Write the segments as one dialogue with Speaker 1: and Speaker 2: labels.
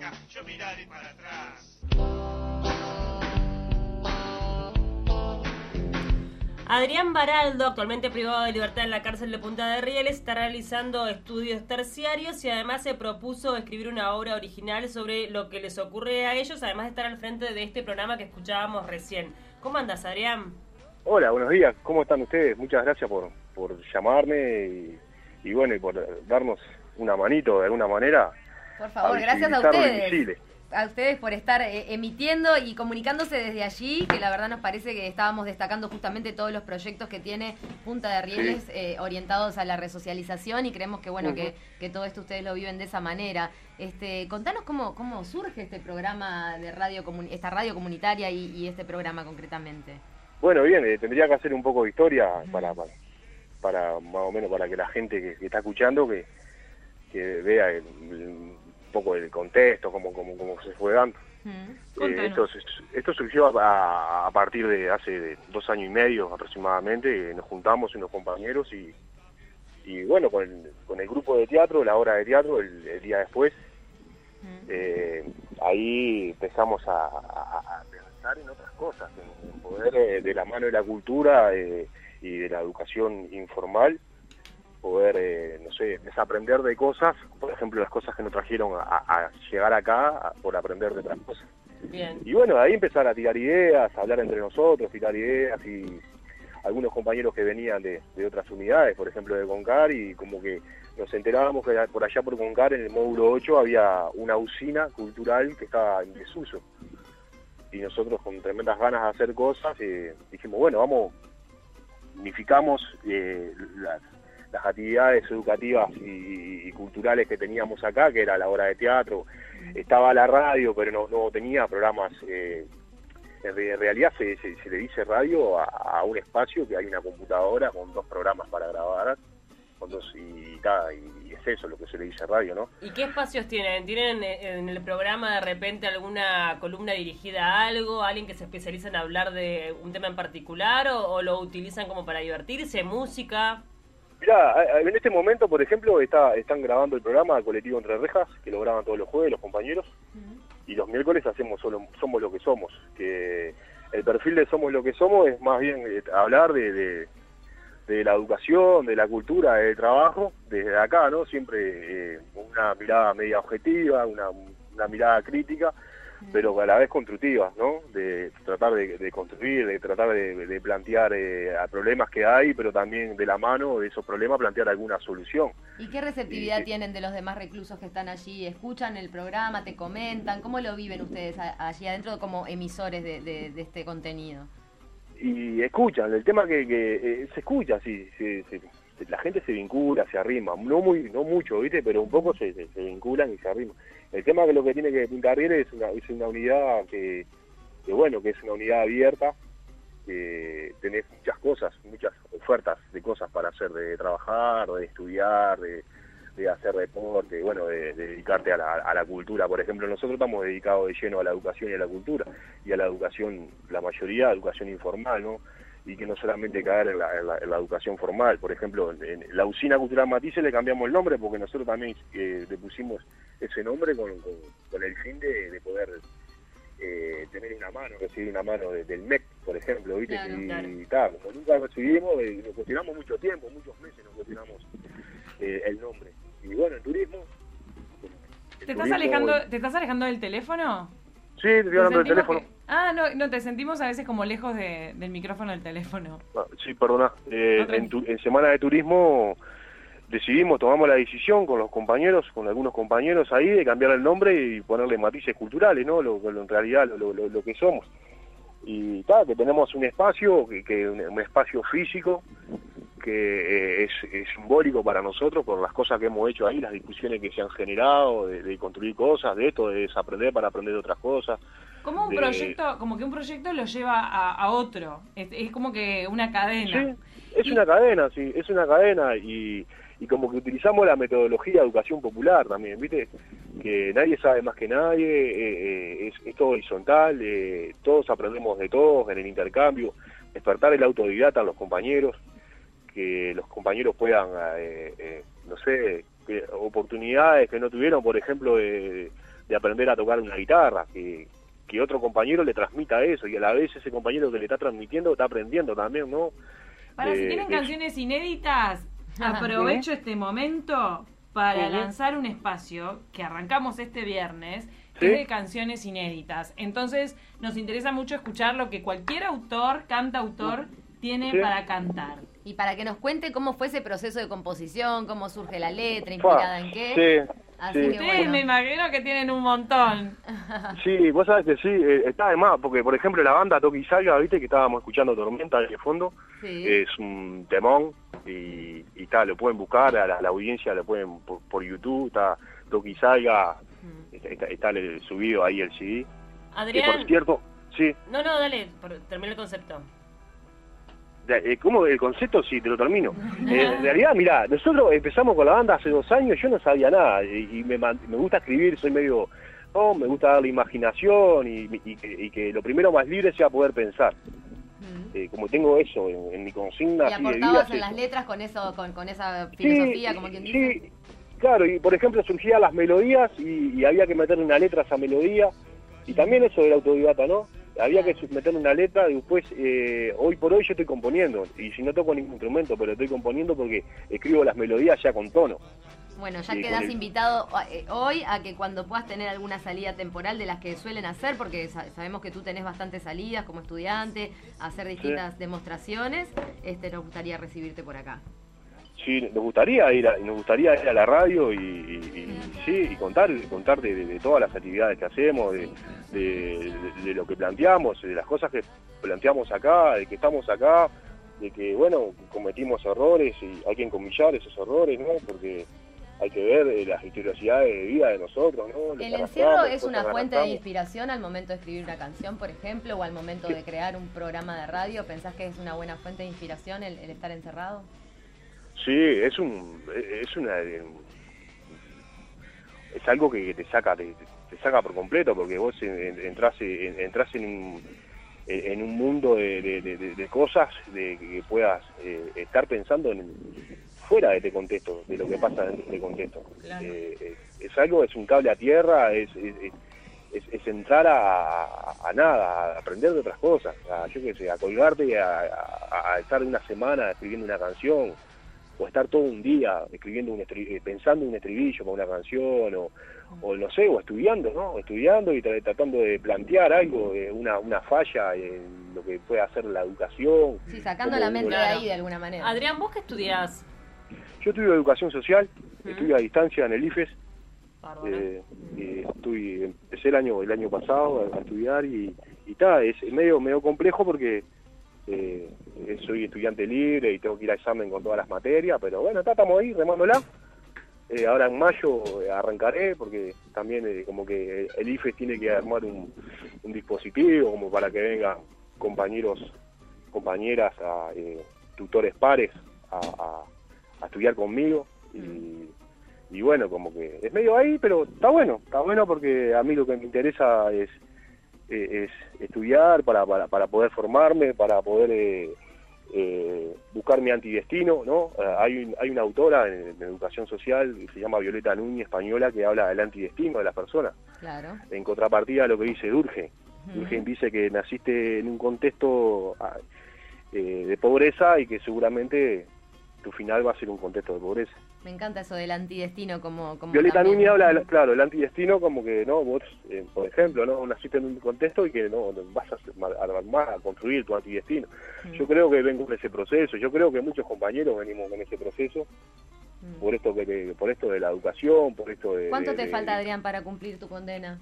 Speaker 1: cerca, yo miraré para atrás.
Speaker 2: Adrián Baraldo, actualmente privado de libertad en la cárcel de Punta de Rieles, está realizando estudios terciarios y además se propuso escribir una obra original sobre lo que les ocurre a ellos, además de estar al frente de este programa que escuchábamos recién. ¿Cómo andas, Adrián?
Speaker 3: Hola, buenos días. ¿Cómo están ustedes? Muchas gracias por llamarme y bueno, y por darnos una manito de alguna manera.
Speaker 4: Por favor, gracias a ustedes. A ustedes por estar emitiendo y comunicándose desde allí, que la verdad nos parece que estábamos destacando justamente todos los proyectos que tiene Punta de Rieles, sí, orientados a la resocialización, y creemos que bueno, que todo esto ustedes lo viven de esa manera. Contanos cómo surge este programa de radio, esta radio comunitaria y este programa concretamente.
Speaker 3: Bueno, bien, tendría que hacer un poco de historia para más o menos para que la gente que está escuchando que vea un poco el contexto, cómo se fue dando. Esto surgió a partir de hace 2 años y medio aproximadamente. Nos juntamos unos compañeros y bueno, con el grupo de teatro, la hora de teatro, el día después, ahí empezamos a pensar en otras cosas, en poder, de la mano de la cultura y de la educación informal, poder, no sé, desaprender de cosas, por ejemplo, las cosas que nos trajeron a llegar acá por aprender de otras cosas.
Speaker 2: Bien.
Speaker 3: Y bueno, ahí empezar a tirar ideas, a hablar entre nosotros, tirar ideas, y algunos compañeros que venían de otras unidades, por ejemplo de Concar, y como que nos enterábamos que por allá por Concar, en el módulo 8, había una usina cultural que estaba en desuso. Y nosotros, con tremendas ganas de hacer cosas, dijimos, bueno, unificamos las actividades educativas y culturales que teníamos acá, que era la hora de teatro, estaba la radio, pero no tenía programas. En realidad se le dice radio a un espacio que hay una computadora con 2 programas para grabar, con 2 y es eso lo que se le dice radio, ¿no?
Speaker 2: ¿Y qué espacios tienen? ¿Tienen en el programa de repente alguna columna dirigida a algo, alguien que se especializa en hablar de un tema en particular, o lo utilizan como para divertirse, música?
Speaker 3: Mirá, en este momento, por ejemplo, están grabando el programa Colectivo Entre Rejas, que lo graban todos los jueves los compañeros, y los miércoles hacemos Somos lo que somos, que el perfil de Somos lo que somos es más bien hablar de la educación, de la cultura, del trabajo, desde acá, ¿no? Siempre una mirada media objetiva, una mirada crítica, pero a la vez constructiva, ¿no? De tratar de construir, de tratar de plantear problemas que hay, pero también de la mano de esos problemas plantear alguna solución.
Speaker 4: ¿Y qué receptividad tienen de los demás reclusos que están allí? ¿Escuchan el programa, te comentan? ¿Cómo lo viven ustedes allí adentro como emisores de este contenido?
Speaker 3: Y escuchan, el tema que se escucha, sí, la gente se vincula, se arrima, no mucho, ¿viste? Pero un poco se vinculan y se arriman. El tema que lo que tiene que Punta Rieles es una unidad que bueno, que es una unidad abierta, que tenés muchas cosas, muchas ofertas de cosas para hacer, de trabajar, de estudiar, de hacer deporte, bueno, de dedicarte a la cultura. Por ejemplo, nosotros estamos dedicados de lleno a la educación y a la cultura, y a la educación, la mayoría, educación informal, ¿no? Y que no solamente caer en la educación formal. Por ejemplo, en la usina cultural Matices le cambiamos el nombre porque nosotros también le pusimos ese nombre con el fin de poder tener una mano, recibir una mano del MEC, por ejemplo, ¿viste?
Speaker 2: Claro.
Speaker 3: Como nunca recibimos, nos cuestionamos mucho tiempo, muchos meses nos cuestionamos el nombre. Y bueno, el turismo...
Speaker 5: ¿Te estás alejando del teléfono?
Speaker 3: Sí, te estoy hablando del teléfono.
Speaker 5: No, te sentimos a veces como lejos del micrófono del teléfono.
Speaker 3: Sí, perdona. En Semana de Turismo tomamos la decisión con los compañeros, con algunos compañeros ahí, de cambiar el nombre y ponerle matices culturales, ¿no? En realidad lo que somos. Y que tenemos un espacio, un espacio físico, que es simbólico para nosotros por las cosas que hemos hecho ahí, las discusiones que se han generado, de construir cosas, de esto, de desaprender para aprender de otras cosas.
Speaker 5: Como un proyecto lo lleva a otro, es como que una cadena.
Speaker 3: Sí, es una cadena y como que utilizamos la metodología de educación popular también, ¿viste? Que nadie sabe más que nadie, es todo horizontal, todos aprendemos de todos en el intercambio, despertar el autodidacta en los compañeros, que los compañeros puedan, no sé, oportunidades que no tuvieron, por ejemplo, de de aprender a tocar una guitarra, que otro compañero le transmita eso, y a la vez ese compañero que le está transmitiendo está aprendiendo también, ¿no?
Speaker 5: Si tienen canciones inéditas, aprovecho este momento para lanzar un espacio que arrancamos este viernes, que es de canciones inéditas. Entonces, nos interesa mucho escuchar lo que cualquier cantautor, tiene para cantar.
Speaker 4: Y para que nos cuente cómo fue ese proceso de composición, cómo surge la letra, inspirada en qué. Así que
Speaker 5: ustedes me imagino que tienen un montón.
Speaker 3: Sí, vos sabés que sí, está de más, porque por ejemplo la banda Toque y Salga, viste que estábamos escuchando Tormenta de fondo, es un temón y tal, lo pueden buscar, a la audiencia lo pueden por YouTube, está Toque y Salga, está subido ahí el CD.
Speaker 2: Adrián,
Speaker 3: por cierto, sí.
Speaker 2: No, dale, termina el concepto.
Speaker 3: ¿Cómo? El concepto, sí, te lo termino. En realidad, mirá, nosotros empezamos con la banda hace 2 años, yo no sabía nada, y me gusta escribir, soy medio... me gusta darle imaginación, y que lo primero más libre sea poder pensar. Como tengo eso en mi consigna...
Speaker 4: Y aportabas en las letras con eso, con esa filosofía, como quien dice.
Speaker 3: Sí, claro, y por ejemplo surgían las melodías, y había que meterle una letra a esa melodía, y también eso del autodidacta, ¿no? Había que meterle una letra, y después, hoy por hoy yo estoy componiendo, y si no toco ningún instrumento, pero estoy componiendo porque escribo las melodías ya con tono.
Speaker 4: Bueno, ya quedás invitado hoy a que cuando puedas tener alguna salida temporal de las que suelen hacer, porque sabemos que tú tenés bastantes salidas como estudiante, a hacer distintas demostraciones, nos gustaría recibirte por acá.
Speaker 3: Sí, nos gustaría ir a la radio y contar de todas las actividades que hacemos, de lo que planteamos, de las cosas que planteamos acá, de que estamos acá, de que, bueno, cometimos errores y hay que encomillar esos errores, ¿no? Porque hay que ver las historicidades de vida de nosotros, ¿no?
Speaker 4: ¿El encierro es una fuente de inspiración al momento de escribir una canción, por ejemplo, o al momento de crear un programa de radio? ¿Pensás que es una buena fuente de inspiración el estar encerrado?
Speaker 3: Sí, es algo que te saca por completo, porque vos entrás en un mundo de cosas que puedas estar pensando fuera de este contexto, de lo que pasa dentro de este contexto. Claro. Es un cable a tierra, es entrar a nada, a aprender de otras cosas, a colgarte y a estar una semana escribiendo una canción, o estar todo un día escribiendo pensando un estribillo para una canción, o no sé, o estudiando, ¿no? Estudiando y tratando de plantear algo, una falla en lo que puede hacer la educación.
Speaker 4: Sí, sacando la mente de ahí de alguna manera.
Speaker 2: Adrián, ¿vos qué estudiás?
Speaker 3: Yo estudio educación social, estudio a distancia en el IFES. Empecé el año pasado a estudiar y es medio complejo porque soy estudiante libre y tengo que ir a examen con todas las materias, pero bueno, estamos ahí remándola. Ahora en mayo arrancaré porque también como que el IFES tiene que armar un dispositivo como para que vengan compañeras, tutores pares a estudiar conmigo y bueno, como que es medio ahí, pero está bueno porque a mí lo que me interesa es estudiar para poder formarme, para poder buscar mi antidestino, ¿no? Hay una autora en educación social que se llama Violeta Núñez, española, que habla del antidestino de las personas.
Speaker 4: Claro.
Speaker 3: En contrapartida a lo que dice Durkheim. Durkheim dice que naciste en un contexto de pobreza y que seguramente tu final va a ser un contexto de pobreza.
Speaker 4: Me encanta eso del antidestino como
Speaker 3: Violeta Núñez habla, claro, el antidestino como que, ¿no? Vos, por ejemplo, ¿no? Naciste en un contexto y que no vas a construir tu antidestino. Yo creo que vengo en ese proceso, yo creo que muchos compañeros venimos en ese proceso, por esto de la educación, por esto de...
Speaker 4: ¿Cuánto te falta, Adrián, para cumplir tu condena?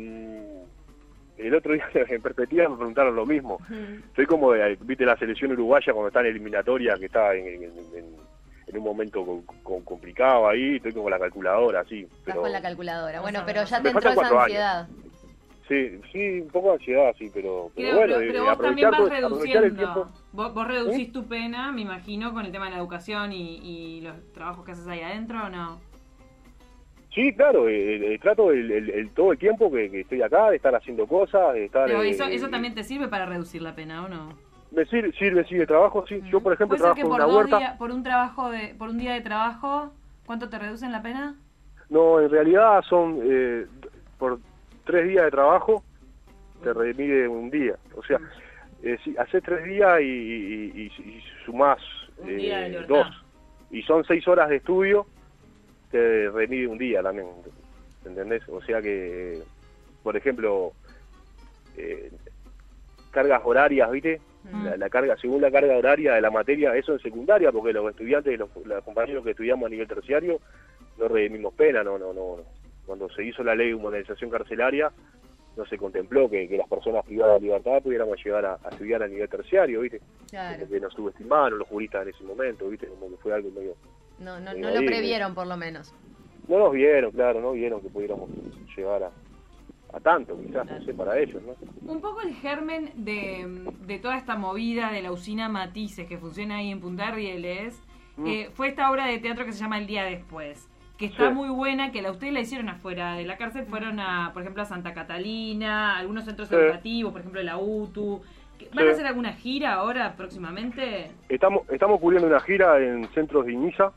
Speaker 3: El otro día en perspectiva me preguntaron lo mismo. Soy como, viste la selección uruguaya cuando está en eliminatoria, que está en un momento complicado ahí, estoy con la calculadora, sí.
Speaker 4: Estás con la calculadora, bueno, pero ya te entró esa ansiedad.
Speaker 3: Sí, un poco de ansiedad, sí, pero
Speaker 5: bueno, pero vos también vas reduciendo. Vos reducís tu pena, me imagino, con el tema de la educación y los trabajos que haces ahí adentro, ¿o no?
Speaker 3: Sí, claro, trato todo el tiempo que estoy acá, de estar haciendo cosas, de estar...
Speaker 5: Pero eso también te sirve para reducir la pena, ¿o no?
Speaker 3: Me sirve el trabajo, sí. Yo, por ejemplo, trabajo en una huerta.
Speaker 5: Por un día de trabajo, ¿cuánto te reducen la pena?
Speaker 3: No, en realidad son por 3 días de trabajo te remide un día. O sea, si haces 3 días y sumás 2, y son 6 horas de estudio, te remide un día también, ¿entendés? O sea que, por ejemplo, cargas horarias, ¿viste? La carga, según la carga horaria de la materia, eso en secundaria, porque los estudiantes, los compañeros que estudiamos a nivel terciario, no redimimos pena, no. Cuando se hizo la ley de humanización carcelaria, no se contempló que las personas privadas de libertad pudiéramos llegar a estudiar a nivel terciario, ¿viste?
Speaker 4: Claro.
Speaker 3: Porque nos subestimaron los juristas en ese momento, ¿viste? Como que fue algo medio...
Speaker 4: No lo previeron, por lo menos.
Speaker 3: No nos vieron, claro, no vieron que pudiéramos llegar a tanto, quizás, no sé, para ellos, ¿no?
Speaker 5: Un poco el germen de toda esta movida de la usina Matices que funciona ahí en Punta de Rieles, fue esta obra de teatro que se llama El Día Después, que está muy buena, que ustedes la hicieron afuera de la cárcel, fueron por ejemplo, a Santa Catalina, a algunos centros educativos, por ejemplo, la UTU. ¿Van a hacer alguna gira ahora, próximamente?
Speaker 3: Estamos cubriendo una gira en centros de INISA.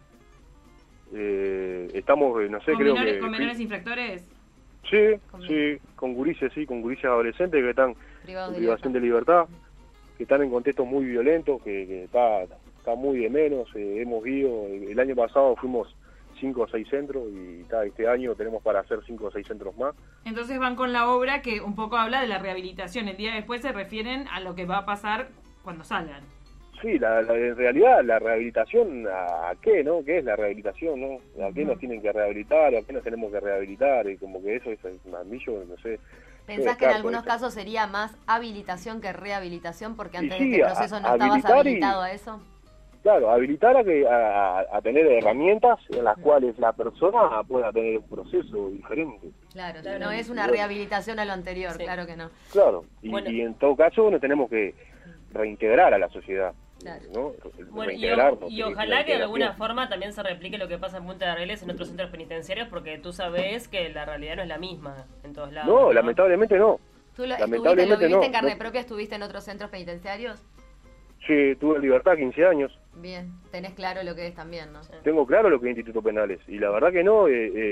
Speaker 3: Estamos, no sé, creo que...
Speaker 5: ¿Con menores infractores?
Speaker 3: Sí, con gurises adolescentes que están en privación de libertad, que están en contextos muy violentos, que está muy de menos. Hemos ido, el año pasado fuimos 5 o 6 centros y este año tenemos para hacer 5 o 6 centros más.
Speaker 5: Entonces van con la obra que un poco habla de la rehabilitación. El día después se refieren a lo que va a pasar cuando salgan.
Speaker 3: Sí, en realidad la rehabilitación, ¿a qué, no? ¿Qué es la rehabilitación, no? ¿A qué nos tienen que rehabilitar? ¿A qué nos tenemos que rehabilitar? Y como que eso es un millo, no sé.
Speaker 4: ¿Pensás que en algunos casos sería más habilitación que rehabilitación porque antes de este proceso no estabas habilitado a eso?
Speaker 3: Claro, habilitar a tener herramientas en las cuales la persona pueda tener un proceso diferente.
Speaker 4: Claro, no es una rehabilitación a lo anterior, claro que no.
Speaker 3: Claro, y en todo caso nos tenemos que reintegrar a la sociedad.
Speaker 4: Claro.
Speaker 3: ¿No?
Speaker 2: Bueno, y ojalá que de alguna forma también se replique lo que pasa en Punta de Rieles en otros centros penitenciarios, porque tú sabes que la realidad no es la misma en todos lados.
Speaker 3: No, lamentablemente no.
Speaker 4: ¿Tú lo viviste en carne propia? ¿Estuviste en otros centros penitenciarios?
Speaker 3: Sí, tuve en libertad 15 años.
Speaker 4: Bien, tenés claro lo que es también, ¿no?
Speaker 3: Tengo claro lo que es institutos penales, y la verdad que no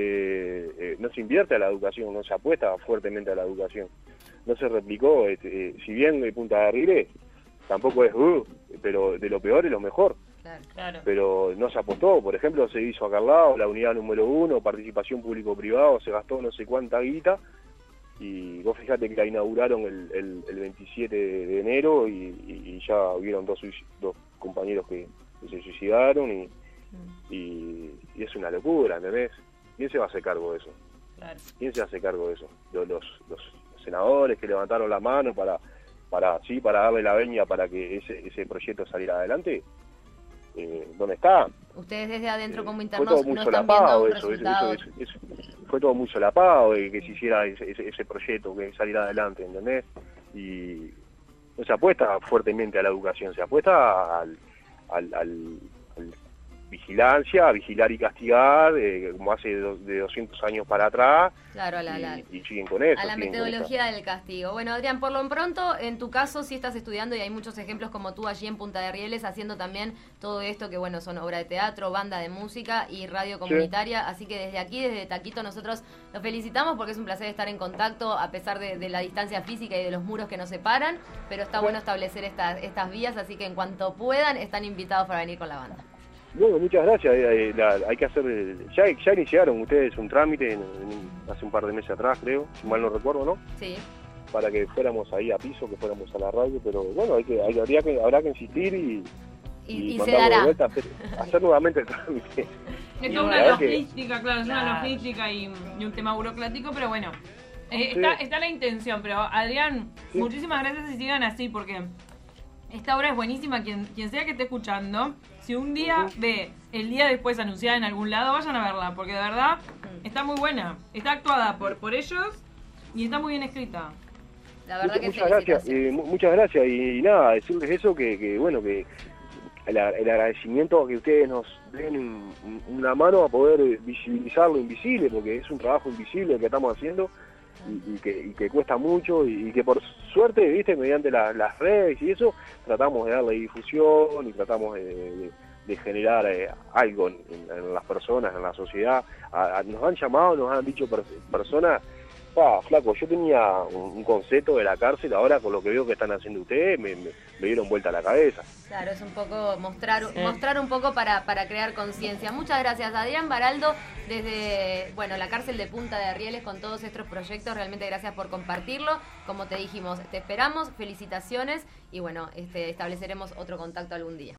Speaker 3: se invierte a la educación, no se apuesta fuertemente a la educación. No se replicó, si bien Punta de Rieles tampoco es pero de lo peor es lo mejor.
Speaker 2: Claro.
Speaker 3: Pero no se apostó. Por ejemplo, se hizo acá al lado la unidad número 1, participación público-privado, se gastó no sé cuánta guita, y vos fíjate que la inauguraron el 27 de enero y ya hubieron dos compañeros que se suicidaron y es una locura, ¿entendés? ¿Quién se va a hacer cargo de eso?
Speaker 2: Claro.
Speaker 3: ¿Quién se hace cargo de eso? Los senadores que levantaron la mano para darle la veña para que ese proyecto saliera adelante. ¿Dónde está?
Speaker 4: Ustedes desde adentro como internos no están viendo un resultado.
Speaker 3: Fue todo muy solapado que se hiciera ese proyecto, que saliera adelante, ¿entendés? Y no se apuesta fuertemente a la educación, se apuesta al vigilar y castigar, como hace de 200 años para atrás.
Speaker 4: Claro,
Speaker 3: y siguen con eso.
Speaker 4: A la metodología del castigo. Bueno, Adrián, por lo pronto, en tu caso sí estás estudiando y hay muchos ejemplos como tú allí en Punta de Rieles haciendo también todo esto que, bueno, son obra de teatro, banda de música y radio comunitaria. Sí. Así que desde aquí, desde Taquito, nosotros los felicitamos porque es un placer estar en contacto a pesar de la distancia física y de los muros que nos separan, pero está bueno establecer estas vías, así que en cuanto puedan, están invitados para venir con la banda.
Speaker 3: Bueno, muchas gracias. Hay que hacer... Ya iniciaron ustedes un trámite hace un par de meses atrás, creo, si mal no recuerdo, ¿no?
Speaker 4: Sí.
Speaker 3: Para que fuéramos ahí a piso, que fuéramos a la radio, pero bueno, habrá que insistir y
Speaker 4: se dará.
Speaker 3: De vuelta hacer nuevamente el trámite.
Speaker 5: Es toda una logística, claro, es una logística y un tema burocrático, pero bueno, está la intención. Pero Adrián, muchísimas gracias y sigan así, porque esta obra es buenísima. Quien sea que esté escuchando, si un día ve El Día Después anunciada en algún lado, vayan a verla, porque de verdad está muy buena. Está actuada por ellos y está muy bien escrita.
Speaker 4: La verdad que
Speaker 3: muchas gracias, muchas gracias. Y nada, decirles eso, que bueno, que el agradecimiento a que ustedes nos den una mano a poder visibilizar lo invisible, porque es un trabajo invisible que estamos haciendo y que cuesta mucho y que por suerte, viste, mediante las redes y eso, tratamos de darle difusión y tratamos de generar algo en las personas, en la sociedad. Nos han llamado, nos han dicho personas flaco, yo tenía un concepto de la cárcel, ahora con lo que veo que están haciendo ustedes, me dieron vuelta a la cabeza.
Speaker 4: Claro, es un poco mostrar un poco para crear conciencia. Muchas gracias, Adrián Baraldo, desde la cárcel de Punta de Rieles, con todos estos proyectos. Realmente gracias por compartirlo. Como te dijimos, te esperamos, felicitaciones y estableceremos otro contacto algún día.